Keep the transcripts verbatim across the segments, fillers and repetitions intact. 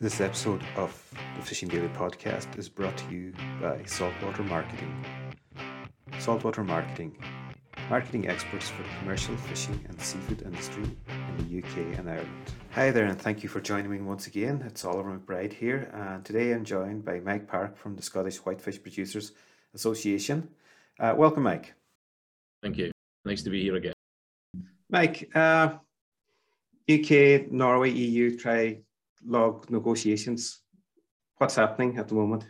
This episode of the Fishing Daily podcast is brought to you by Saltwater Marketing. Saltwater Marketing, marketing experts for the commercial fishing and seafood industry in the U K and Ireland. Hi there, and thank you for joining me once again. It's Oliver McBride here, and today I'm joined by Mike Park from the Scottish Whitefish Producers Association. Uh, welcome, Mike. Thank you. Nice to be here again. Mike, uh, U K, Norway, E U try log negotiations. What's happening at the moment?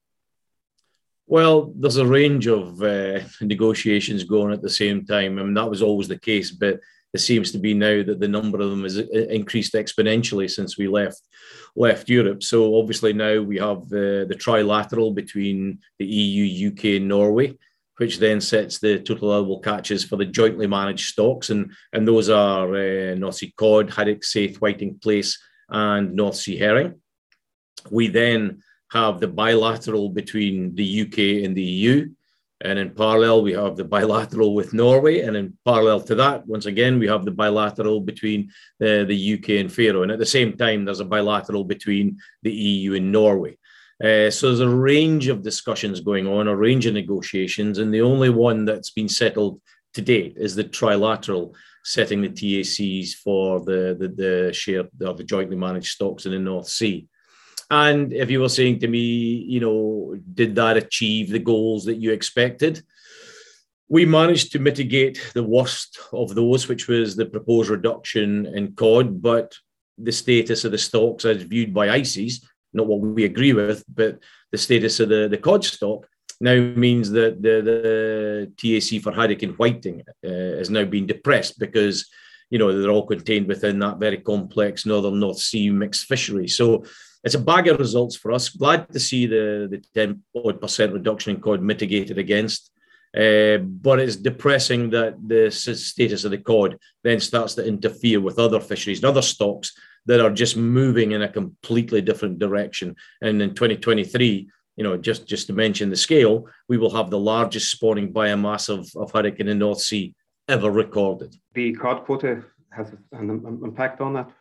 Well, there's a range of uh, negotiations going at the same time. I mean, that was always the case, but it seems to be now that the number of them has increased exponentially since we left left Europe. So obviously now we have the, the trilateral between the E U, U K and Norway, which then sets the total allowable catches for the jointly managed stocks. And, and those are uh, North Sea cod, haddock, saithe, whiting, plaice, and North Sea herring. We then have the bilateral between the U K and the E U. And in parallel, we have the bilateral with Norway. And in parallel to that, once again, we have the bilateral between uh, the U K and Faroe. And at the same time, there's a bilateral between the E U and Norway. Uh, so there's a range of discussions going on, a range of negotiations. And the only one that's been settled to date is the trilateral, setting the T A Cs for the, the, the shared or the jointly managed stocks in the North Sea. And if you were saying to me, you know, did that achieve the goals that you expected? We managed to mitigate the worst of those, which was the proposed reduction in cod, but the status of the stocks as viewed by I C E S, not what we agree with, but the status of the, the cod stock now means that the, the T A C for haddock and whiting uh, has now been depressed because, you know, they're all contained within that very complex Northern North Sea mixed fishery. So it's a bag of results for us. Glad to see the, the ten odd percent reduction in cod mitigated against. Uh, but it's depressing that the status of the cod then starts to interfere with other fisheries and other stocks that are just moving in a completely different direction. And in twenty twenty-three, you know, just, just to mention the scale, we will have the largest spawning biomass of, of haddock in the North Sea ever recorded. The cod quota has an impact on that?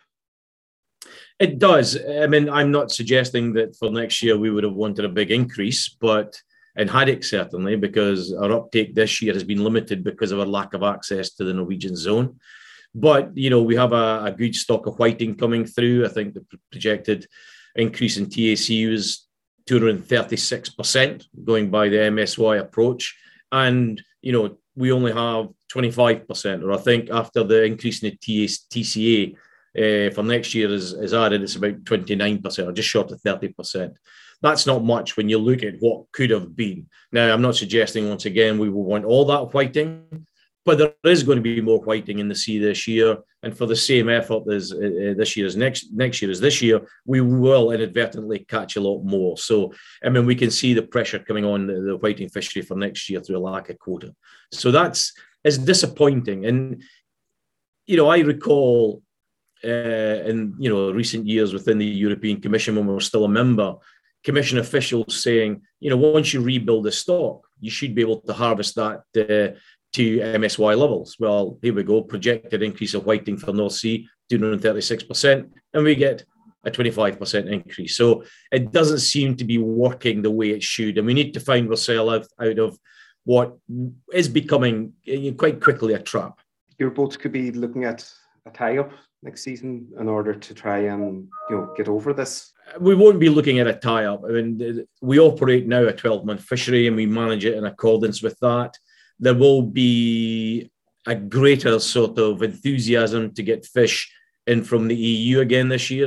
It does. I mean, I'm not suggesting that for next year we would have wanted a big increase, but in haddock certainly, because our uptake this year has been limited because of our lack of access to the Norwegian zone. But, you know, we have a, a good stock of whiting coming through. I think the projected increase in T A C was two hundred thirty-six percent going by the M S Y approach. And, you know, we only have twenty-five percent, or I think after the increase in the T C A uh, for next year is, is added, it's about twenty-nine percent or just short of thirty percent. That's not much when you look at what could have been. Now, I'm not suggesting, once again, we will want all that whiting, but there is going to be more whiting in the sea this year. And for the same effort as uh, this year as next, next year as this year, we will inadvertently catch a lot more. So, I mean, we can see the pressure coming on the, the whiting fishery for next year through a lack of quota. So that's it's disappointing. And, you know, I recall uh, in, you know, recent years within the European Commission, when we were still a member, Commission officials saying, you know, once you rebuild the stock, you should be able to harvest that uh, to M S Y levels. Well, here we go, projected increase of whiting for North Sea, two hundred thirty-six percent, and we get a twenty-five percent increase. So it doesn't seem to be working the way it should. And we need to find ourselves out, out of what is becoming quite quickly a trap. Your boats could be looking at a tie-up next season in order to try and, you know, get over this. We won't be looking at a tie-up. I mean, we operate now a twelve-month fishery and we manage it in accordance with that. There will be a greater sort of enthusiasm to get fish in from the E U again this year.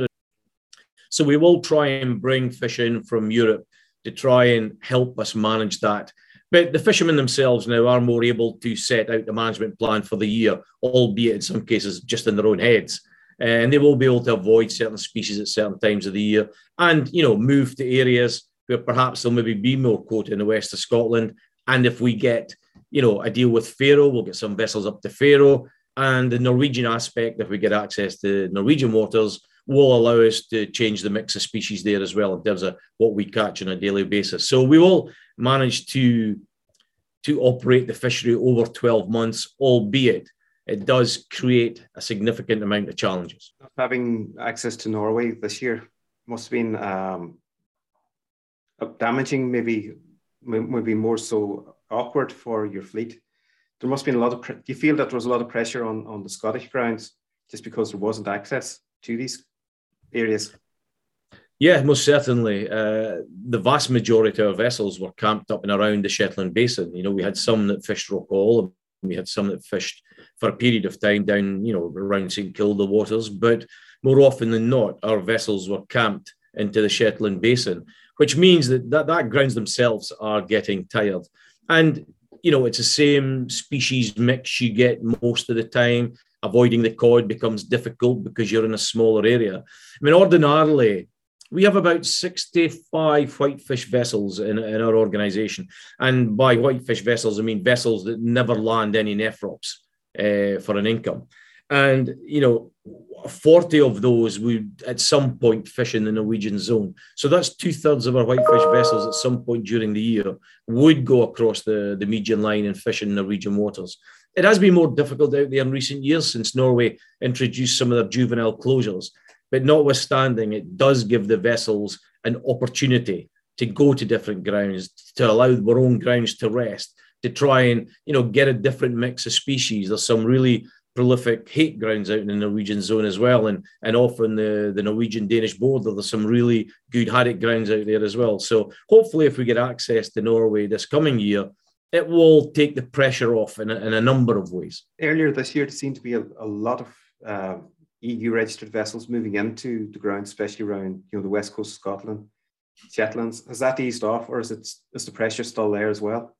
So we will try and bring fish in from Europe to try and help us manage that. But the fishermen themselves now are more able to set out the management plan for the year, albeit in some cases just in their own heads. And they will be able to avoid certain species at certain times of the year and, you know, move to areas where perhaps there'll maybe be more quota in the west of Scotland. And if we get, you know, a deal with Faroe, we'll get some vessels up to Faroe. And the Norwegian aspect, if we get access to Norwegian waters, will allow us to change the mix of species there as well in terms of what we catch on a daily basis. So we will manage to, to operate the fishery over twelve months, albeit it does create a significant amount of challenges. Having access to Norway this year must have been um, damaging, maybe maybe more so awkward for your fleet. There must have been a lot of, do you feel that there was a lot of pressure on, on the Scottish grounds just because there wasn't access to these areas? Yeah, most certainly. Uh, the vast majority of vessels were camped up and around the Shetland Basin. You know, we had some that fished Rockall, and we had some that fished for a period of time down, you know, around Saint Kilda waters. But more often than not, our vessels were camped into the Shetland Basin, which means that that, that grounds themselves are getting tired. And, you know, it's the same species mix you get most of the time. Avoiding the cod becomes difficult because you're in a smaller area. I mean, ordinarily, we have about sixty-five whitefish vessels in, in our organisation. And by whitefish vessels, I mean vessels that never land any nephrops uh, for an income. And, you know, forty of those would at some point fish in the Norwegian zone. So that's two thirds of our whitefish vessels at some point during the year would go across the, the median line and fish in Norwegian waters. It has been more difficult out there in recent years since Norway introduced some of their juvenile closures. But notwithstanding, it does give the vessels an opportunity to go to different grounds, to allow their own grounds to rest, to try and, you know, get a different mix of species. There's some really prolific hake grounds out in the Norwegian zone as well. And, and often the, the Norwegian-Danish border, there's some really good haddock grounds out there as well. So hopefully if we get access to Norway this coming year, it will take the pressure off in a, in a number of ways. Earlier this year, there seemed to be a, a lot of uh, E U-registered vessels moving into the ground, especially around, you know, the west coast of Scotland, Shetlands. Has that eased off, or is it is the pressure still there as well?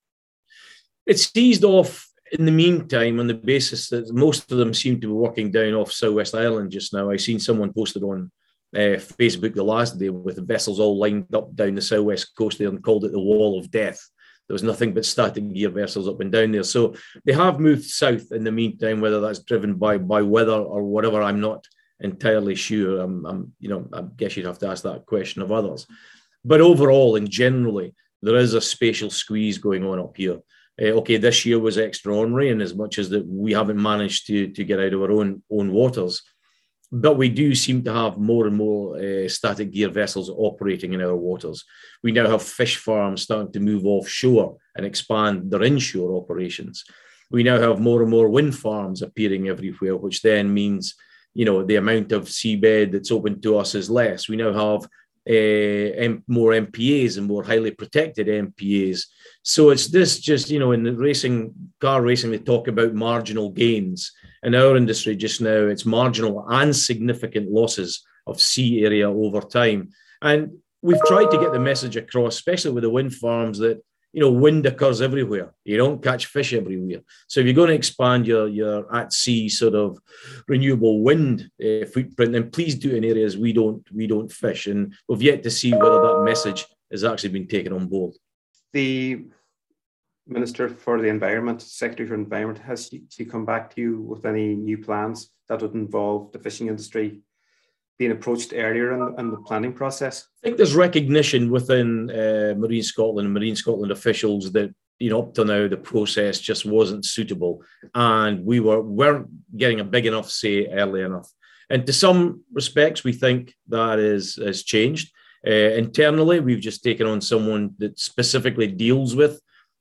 It's eased off in the meantime on the basis that most of them seem to be working down off Southwest Ireland just now. I seen someone posted on uh, Facebook the last day with the vessels all lined up down the southwest coast there and called it the Wall of Death. There was nothing but static gear vessels up and down there. So they have moved south in the meantime, whether that's driven by by weather or whatever, I'm not entirely sure. I'm, I'm, you know, I guess you'd have to ask that question of others. But overall and generally, there is a spatial squeeze going on up here. Uh, okay, this year was extraordinary in as much as that we haven't managed to, to get out of our own, own waters. But we do seem to have more and more uh, static gear vessels operating in our waters. We now have fish farms starting to move offshore and expand their inshore operations. We now have more and more wind farms appearing everywhere, which then means, you know, the amount of seabed that's open to us is less. We now have uh, M- more M P As and more highly protected M P As. So it's this just, you know, in the racing, car racing, they talk about marginal gains. In our industry just now, it's marginal and significant losses of sea area over time. And we've tried to get the message across, especially with the wind farms, that, you know, wind occurs everywhere. You don't catch fish everywhere. So if you're going to expand your, your at-sea sort of renewable wind uh, footprint, then please do it in areas we don't, we don't fish. And we've yet to see whether that message has actually been taken on board. The Minister for the Environment, Secretary for Environment, has she, she come back to you with any new plans that would involve the fishing industry being approached earlier in, in the planning process? I think there's recognition within uh, Marine Scotland and Marine Scotland officials that, you know, up to now the process just wasn't suitable, and we were weren't getting a big enough say early enough. And to some respects, we think that is has changed. Uh, internally, we've just taken on someone that specifically deals with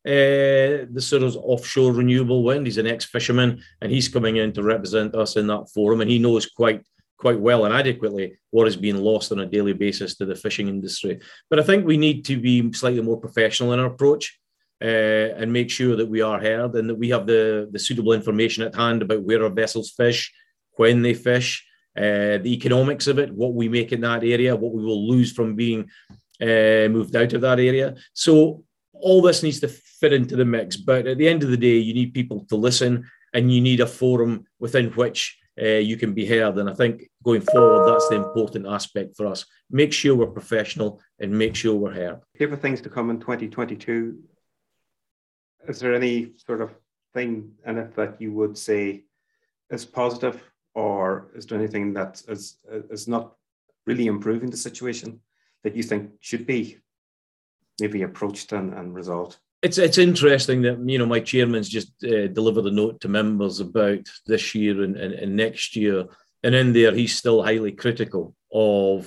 Uh, the sort of offshore renewable wind. He's an ex-fisherman, and he's coming in to represent us in that forum, and he knows quite quite well and adequately what is being lost on a daily basis to the fishing industry. But I think we need to be slightly more professional in our approach uh, and make sure that we are heard and that we have the, the suitable information at hand about where our vessels fish, when they fish, uh, the economics of it, what we make in that area, what we will lose from being uh, moved out of that area. So all this needs to fit into the mix. But at the end of the day, you need people to listen, and you need a forum within which uh, you can be heard. And I think going forward, that's the important aspect for us. Make sure we're professional and make sure we're heard. Favorite things to come in twenty twenty-two. Is there any sort of thing in it that you would say is positive, or is there anything that is, is not really improving the situation that you think should be maybe approached and, and resolved? It's it's interesting that, you know, my chairman's just uh, delivered a note to members about this year and, and, and next year. And in there, he's still highly critical of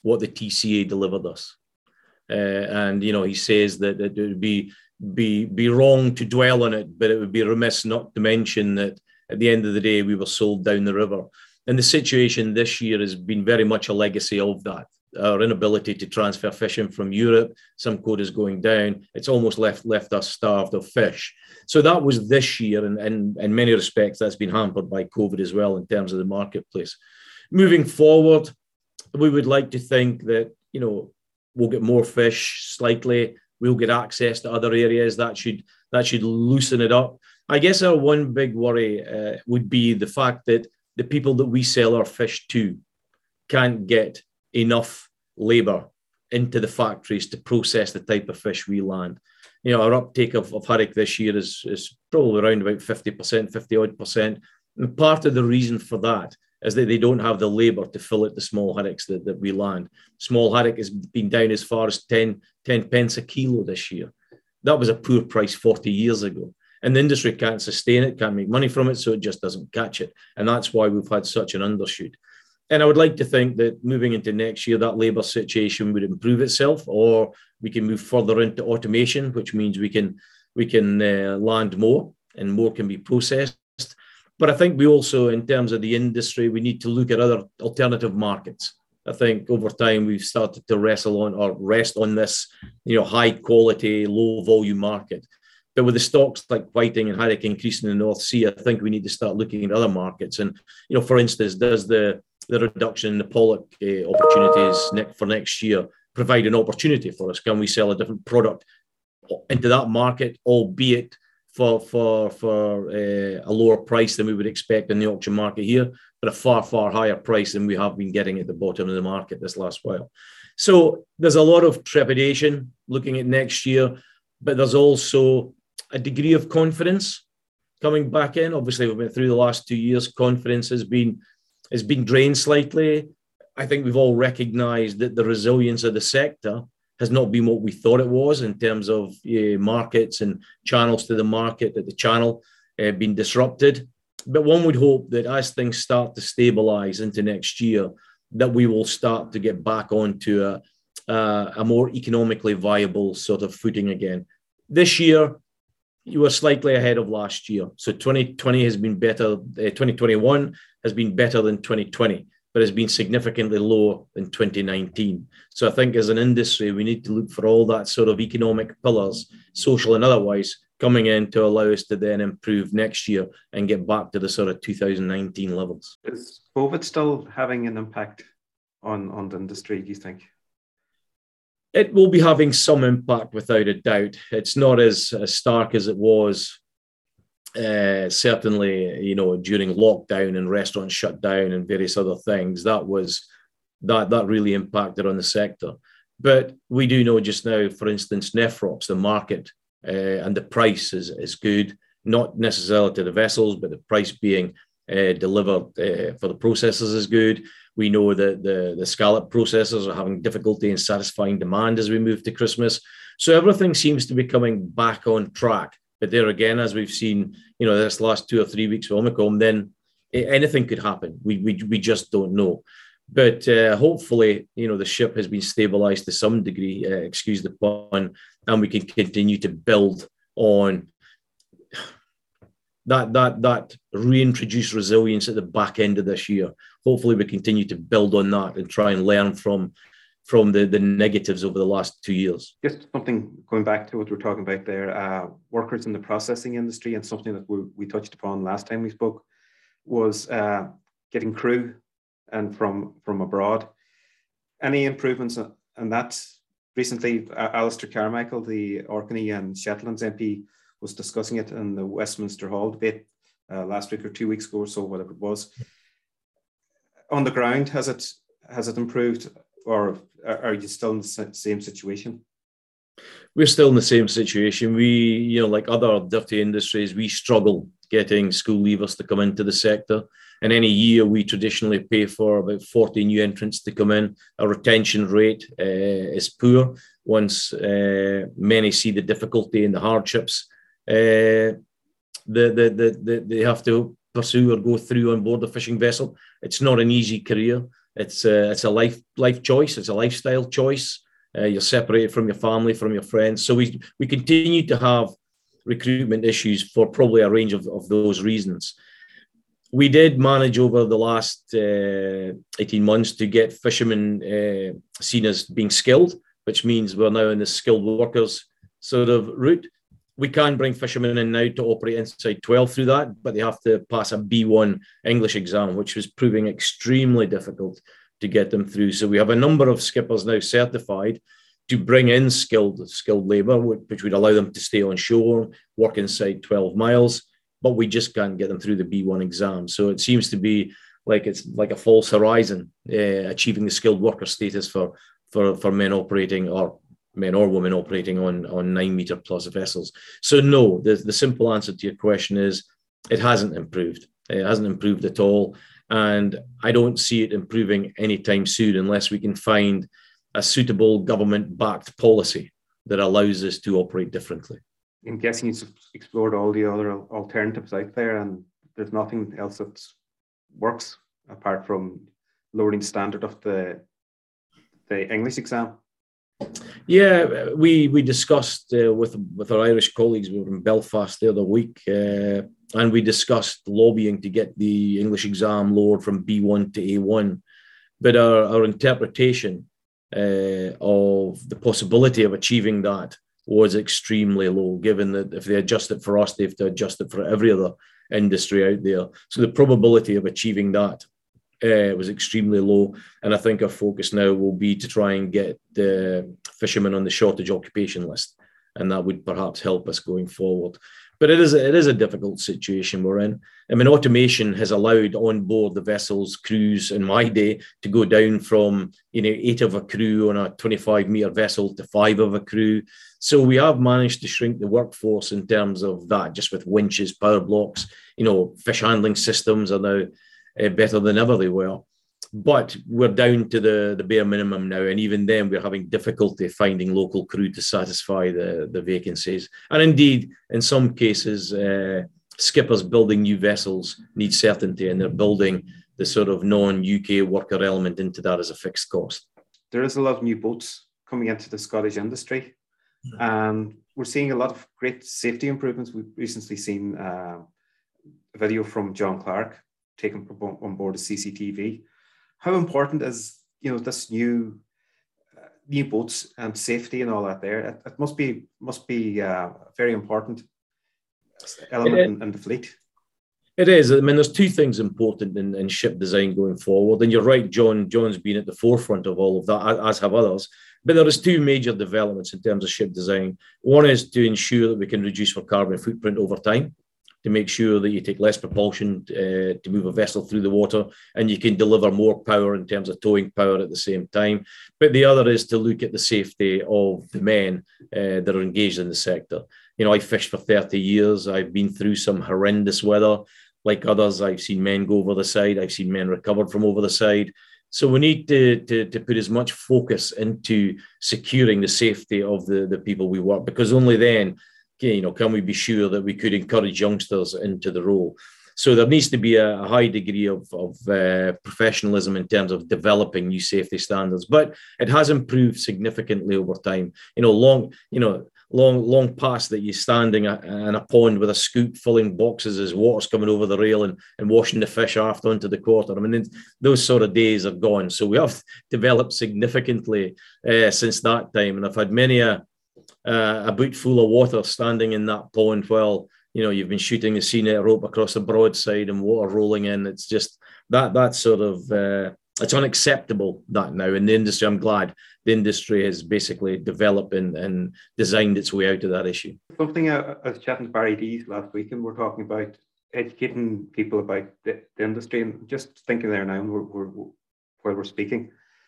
what the T C A delivered us. Uh, and, you know, he says that, that it would be, be, be wrong to dwell on it, but it would be remiss not to mention that at the end of the day, we were sold down the river. And the situation this year has been very much a legacy of that. Our inability to transfer fishing from Europe, some quotas going down, it's almost left left us starved of fish. So that was this year, and in many respects, that's been hampered by COVID as well in terms of the marketplace. Moving forward, we would like to think that, you know, we'll get more fish slightly, we'll get access to other areas, that should, that should loosen it up. I guess our one big worry uh, would be the fact that the people that we sell our fish to can't get enough labour into the factories to process the type of fish we land. You know, our uptake of, of haddock this year is, is probably around about fifty percent, fifty odd percent. And part of the reason for that is that they don't have the labour to fillet the small haddocks that, that we land. Small haddock has been down as far as ten, ten pence a kilo this year. That was a poor price forty years ago. And the industry can't sustain it, can't make money from it, so it just doesn't catch it. And that's why we've had such an undershoot. And I would like to think that moving into next year, that labour situation would improve itself, or we can move further into automation, which means we can we can uh, land more and more can be processed. But I think we also, in terms of the industry, we need to look at other alternative markets. I think over time we've started to wrestle on or rest on this, you know, high quality, low volume market. But with the stocks like whiting and haddock increasing in the North Sea, I think we need to start looking at other markets. And, you know, for instance, does the, the reduction in the pollock uh, opportunities ne- for next year provide an opportunity for us? Can we sell a different product into that market, albeit for for for uh, a lower price than we would expect in the auction market here, but a far, far higher price than we have been getting at the bottom of the market this last while? So there's a lot of trepidation looking at next year, but there's also a degree of confidence coming back in. Obviously, we've been through the last two years. Confidence has been has been drained slightly. I think we've all recognised that the resilience of the sector has not been what we thought it was in terms of uh, markets and channels to the market, that the channel uh, been disrupted. But one would hope that as things start to stabilise into next year, that we will start to get back onto a, a, a more economically viable sort of footing again. This year, you were slightly ahead of last year. So twenty twenty has been better. Uh, twenty twenty-one has been better than twenty twenty, but has been significantly lower than twenty nineteen. So I think as an industry, we need to look for all that sort of economic pillars, social and otherwise, coming in to allow us to then improve next year and get back to the sort of two thousand nineteen levels. Is COVID still having an impact on, on the industry, do you think? It will be having some impact without a doubt. It's not as, as stark as it was, uh, certainly, you know, during lockdown and restaurants shut down and various other things. That was, that, that really impacted on the sector. But we do know just now, for instance, Nephrops, the market uh, and the price is, is good, not necessarily to the vessels, but the price being uh, delivered uh, for the processors is good. We know that the, the scallop processors are having difficulty in satisfying demand as we move to Christmas. So everything seems to be coming back on track. But there again, as we've seen, you know, this last two or three weeks of Omicron, then anything could happen. We we, we just don't know. But uh, hopefully, you know, the ship has been stabilised to some degree, uh, excuse the pun, and we can continue to build on that that that reintroduced resilience at the back end of this year. Hopefully we continue to build on that and try and learn from from the, the negatives over the last two years. Just something going back to what we were talking about there, uh, workers in the processing industry, and something that we, we touched upon last time we spoke was uh, getting crew and from, from abroad. Any improvements in that? Recently, uh, Alistair Carmichael, the Orkney and Shetlands M P, was discussing it in the Westminster Hall debate uh, last week or two weeks ago or so, whatever it was. On the ground, has it has it improved, or are you still in the same situation? We're still in the same situation. We, you know, like other dirty industries, we struggle getting school leavers to come into the sector. And any year we traditionally pay for about forty new entrants to come in. Our retention rate uh, is poor. Once uh, many see the difficulty and the hardships uh, the, the, the, the, they have to pursue or go through on board a fishing vessel. It's not an easy career. It's a, it's a life life choice. It's a lifestyle choice. Uh, you're separated from your family, from your friends. So we we continue to have recruitment issues for probably a range of, of those reasons. We did manage over the last uh, eighteen months to get fishermen uh, seen as being skilled, which means we're now in the skilled workers sort of route. We can bring fishermen in now to operate inside twelve through that, but they have to pass a B one English exam, which was proving extremely difficult to get them through. So we have a number of skippers now certified to bring in skilled skilled labour, which would allow them to stay on shore, work inside twelve miles, but we just can't get them through the B one exam. So it seems to be like it's like a false horizon, uh, achieving the skilled worker status for, for, for men operating or men or women operating on, on nine metre plus vessels. So no, the, the simple answer to your question is it hasn't improved. It hasn't improved at all. And I don't see it improving anytime soon unless we can find a suitable government-backed policy that allows us to operate differently. I'm guessing you've explored all the other alternatives out there and there's nothing else that works apart from lowering the standard of the, the English exam. Yeah, we we discussed uh, with with our Irish colleagues. We were in Belfast the other week, uh, and we discussed lobbying to get the English exam lowered from B one to A one. But our, our interpretation uh, of the possibility of achieving that was extremely low, given that if they adjust it for us, they have to adjust it for every other industry out there. So the probability of achieving that Uh, was extremely low, and I think our focus now will be to try and get the fishermen on the shortage occupation list, and that would perhaps help us going forward. But it is a, it is a difficult situation we're in. I mean, automation has allowed on board the vessels crews in my day to go down from you know eight of a crew on a twenty-five meter vessel to five of a crew. So we have managed to shrink the workforce in terms of that, just with winches, power blocks. You know, fish handling systems are now Uh, better than ever they were. But we're down to the, the bare minimum now. And even then, we're having difficulty finding local crew to satisfy the, the vacancies. And indeed, in some cases, uh, skippers building new vessels need certainty, and they're building the sort of non-U K worker element into that as a fixed cost. There is a lot of new boats coming into the Scottish industry. Mm-hmm. And we're seeing a lot of great safety improvements. We've recently seen uh, a video from John Clark taken on board a C C T V. How important is you know this new uh, new boats and safety and all that? There, it, it must be must be uh, a very important element it, in, in the fleet. It is. I mean, there's two things important in, in ship design going forward. And you're right, John. John's been at the forefront of all of that, as have others. But there is two major developments in terms of ship design. One is to ensure that we can reduce our carbon footprint over time, to make sure that you take less propulsion uh, to move a vessel through the water, and you can deliver more power in terms of towing power at the same time. But the other is to look at the safety of the men uh, that are engaged in the sector. You know, I fished for thirty years. I've been through some horrendous weather. Like others, I've seen men go over the side. I've seen men recovered from over the side. So we need to, to, to put as much focus into securing the safety of the, the people we work, because only then you know, can we be sure that we could encourage youngsters into the role? So there needs to be a, a high degree of, of uh, professionalism in terms of developing new safety standards. But it has improved significantly over time. You know, long, you know, long, long past that you're standing in a pond with a scoop filling boxes as water's coming over the rail and, and washing the fish aft onto the quarter. I mean, those sort of days are gone. So we have developed significantly uh, since that time. And I've had many a Uh, a boot full of water standing in that pond while you know you've been shooting a sea net rope across the broadside and water rolling in. It's just that that sort of uh, it's unacceptable that now in the industry. I'm glad the industry has basically developed and, and designed its way out of that issue. Something I, I was chatting to Barry Dees last week, and we're talking about educating people about the, the industry, and just thinking there now we're, we're, while we're speaking,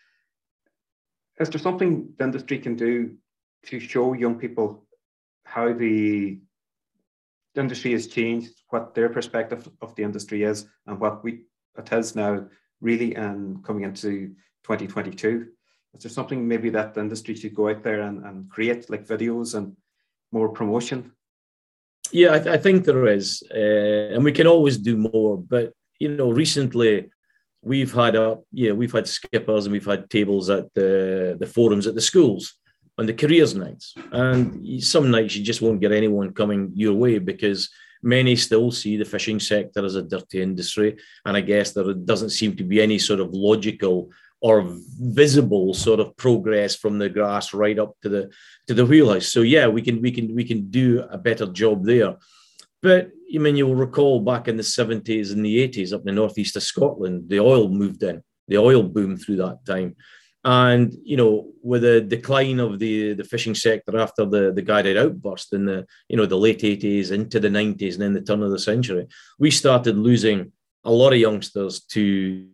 is there something the industry can do to show young people how the industry has changed, what their perspective of the industry is, and what we it is now really and coming into twenty twenty-two? Is there something maybe that the industry should go out there and, and create, like videos and more promotion? Yeah, I, th- I think there is, uh, and we can always do more. But you know, recently we've had a yeah we've had skippers and we've had tables at the the forums at the schools on the careers nights, and some nights you just won't get anyone coming your way because many still see the fishing sector as a dirty industry, and I guess there doesn't seem to be any sort of logical or visible sort of progress from the grass right up to the to the wheelhouse. So yeah, we can we can we can do a better job there. But I mean, you'll recall back in the seventies and the eighties up in the northeast of Scotland, the oil moved in, the oil boom through that time. And, you know, with the decline of the, the fishing sector after the, the Guided outburst in the, you know, the late eighties into the nineties and then the turn of the century, we started losing a lot of youngsters to,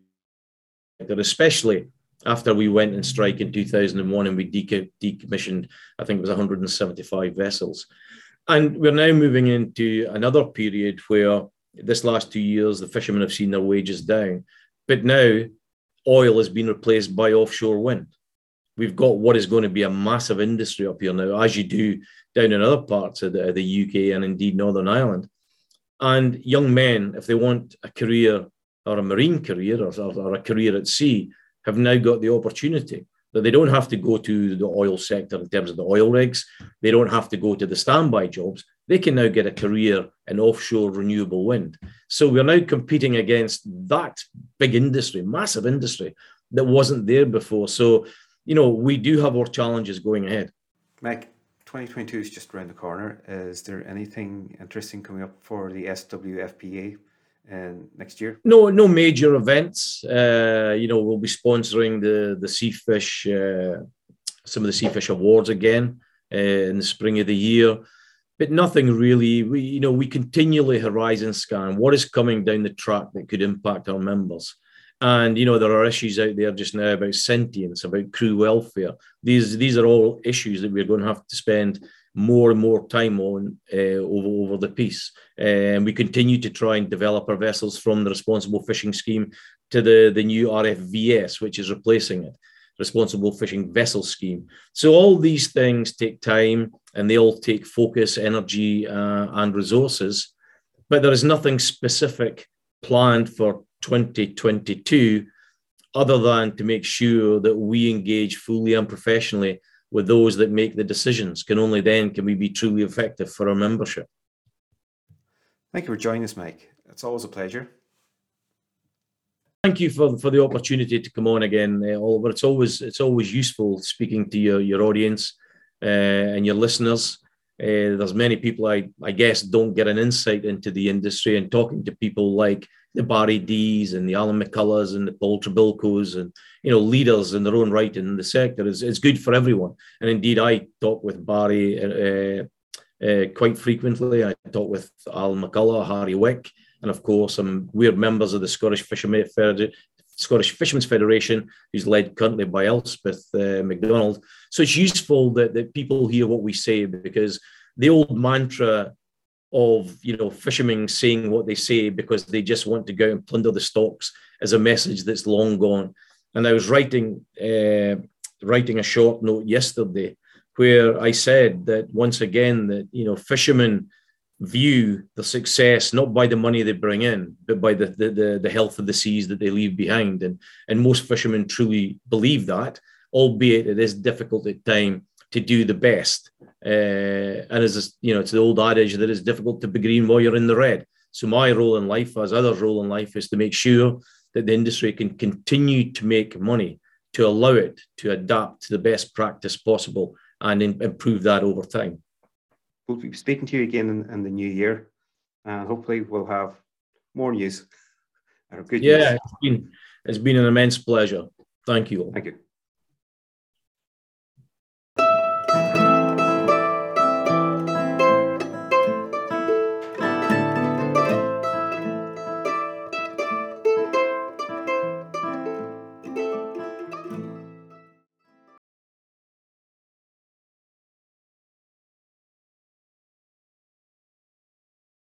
especially after we went on strike in two thousand one and we decommissioned, I think it was one hundred seventy-five vessels. And we're now moving into another period where this last two years, the fishermen have seen their wages down. But now oil has been replaced by offshore wind. We've got what is going to be a massive industry up here now, as you do down in other parts of the, the U K and indeed Northern Ireland. And young men, if they want a career or a marine career or, or a career at sea, have now got the opportunity that they don't have to go to the oil sector in terms of the oil rigs. They don't have to go to the standby jobs. They can now get a career in offshore renewable wind. So we're now competing against that big industry, massive industry that wasn't there before. So, you know, we do have our challenges going ahead. Mike, twenty twenty-two is just around the corner. Is there anything interesting coming up for the S W F P A and next year? No, no major events. Uh, you know, we'll be sponsoring the the Seafish, uh, some of the Seafish Awards again uh, in the spring of the year, but nothing really. We, you know, we continually horizon scan what is coming down the track that could impact our members. And, you know, there are issues out there just now about sentience, about crew welfare. These, these are all issues that we're going to have to spend more and more time on uh, over, over the piece. Uh, and we continue to try and develop our vessels from the Responsible Fishing Scheme to the, the new R F V S, which is replacing it, Responsible Fishing Vessel Scheme. So all these things take time and they all take focus, energy uh, and resources, but there is nothing specific planned for twenty twenty-two other than to make sure that we engage fully and professionally with those that make the decisions. Can only then can we be truly effective for our membership. Thank you for joining us, Mike. It's always a pleasure. Thank you for, for the opportunity to come on again, uh, Oliver. It's always it's always useful speaking to your, your audience uh, and your listeners. Uh, there's many people I, I guess don't get an insight into the industry, and talking to people like the Barry Dees and the Alan McCullers and the Paul Trabilkos and, you know, leaders in their own right in the sector is, is good for everyone. And indeed, I talk with Barry uh, uh, quite frequently. I talk with Alan McCullough, Harry Wick, and of course, um, we're members of the Scottish Fishermen Feder- Scottish Fishermen's Federation, who's led currently by Elspeth uh, MacDonald. So it's useful that, that people hear what we say, because the old mantra of, you know, fishermen saying what they say because they just want to go out and plunder the stocks is a message that's long gone. And I was writing uh, writing a short note yesterday where I said that once again that, you know, fishermen view the success not by the money they bring in, but by the the, the, the health of the seas that they leave behind. And, and most fishermen truly believe that, albeit it is difficult at times to do the best. Uh, and as you know, it's the old adage that it's difficult to be green while you're in the red. So my role in life, as others' role in life, is to make sure that the industry can continue to make money, to allow it to adapt to the best practice possible and in, improve that over time. We'll be speaking to you again in, in the new year, and hopefully we'll have more news. Or good yeah, news. It's been, it's been an immense pleasure. Thank you all. Thank you.